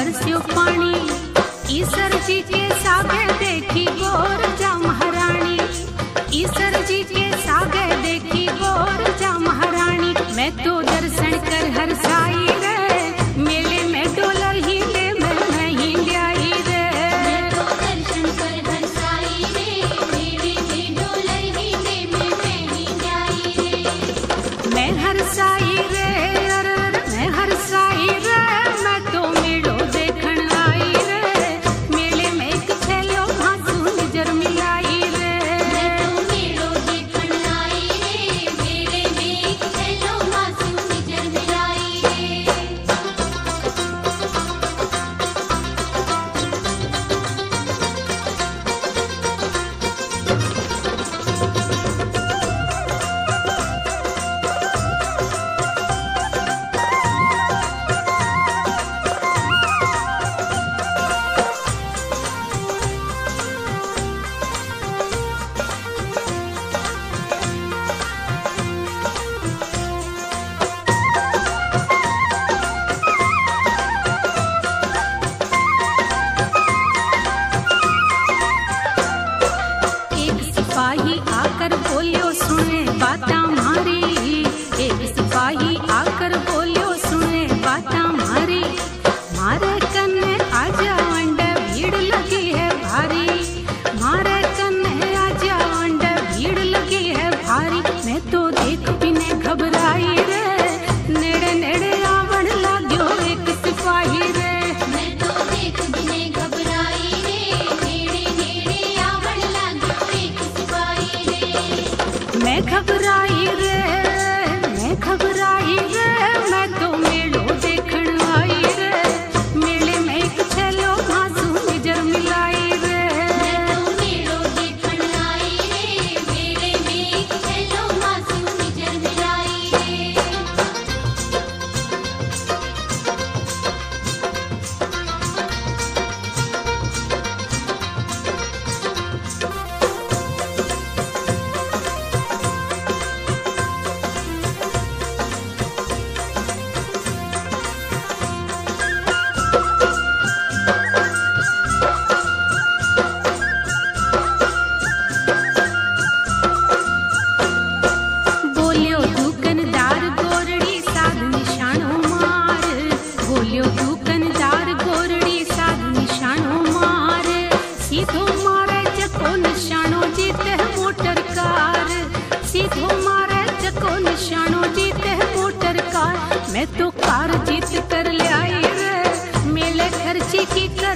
बरस्यो पानी, ईसर जी के सागे देखी गोर जा महारानी, ईसर जी के सागे देखी गोर जा महारानी। मैं तो दर्शन कर हर साई रे, मेले में डोलर ही ले मैं ही लाई रे। मैं तो दर्शन कर हर साई रे, मेले में डोलर ही ले मैं ही लाई रे। मैं हर साई रे, मैं हर साई रे, मैं तो मेलो देखण आई रे, मेले में एक छेलो भासू नजर मिलाई रे। मैं तो मेलो देखण आई रे, मेले में एक छेलो भासू नजर मिलाई रे। एक सिपाही आकर बोलियो सुने बाता मारी, एक सिपाही आकर बोलियो सुने बाता मारी। मारे कन्ने आजा वंडे भीड़ लगी है भारी, मारे कन्ने आजा वंडे भीड़ लगी है भारी। मैं तो देख बिने घबराई रे, नेड़े नेड़े आवण लाग्यो एक सिपाही रे। मैं तो देख बिने घबराई रे, नेड़े नेड़े आवण लाग्यो एक सिपाही रे। मैं घबराई रे, मैं घबराई रे, मैं तो मेलो देखण आई रे, मेले में एक छेलो भासू नजर मिलाई रे। मैं तो मेलो देखण आई रे, मेले में एक छेलो भासू नजर मिलाई रे। बोलियो दुकानदार गोरड़ी साध निशानो मार, बोलियो दुकानदार गोरड़ी साध निशानो मार। सीधो मारे चको निशानो जीते है मोटर कार, सीधो मारे चको निशानो जीते है मोटर कार। मैं तो कार जीत कर ले आई रे, मेले खर्ची की कर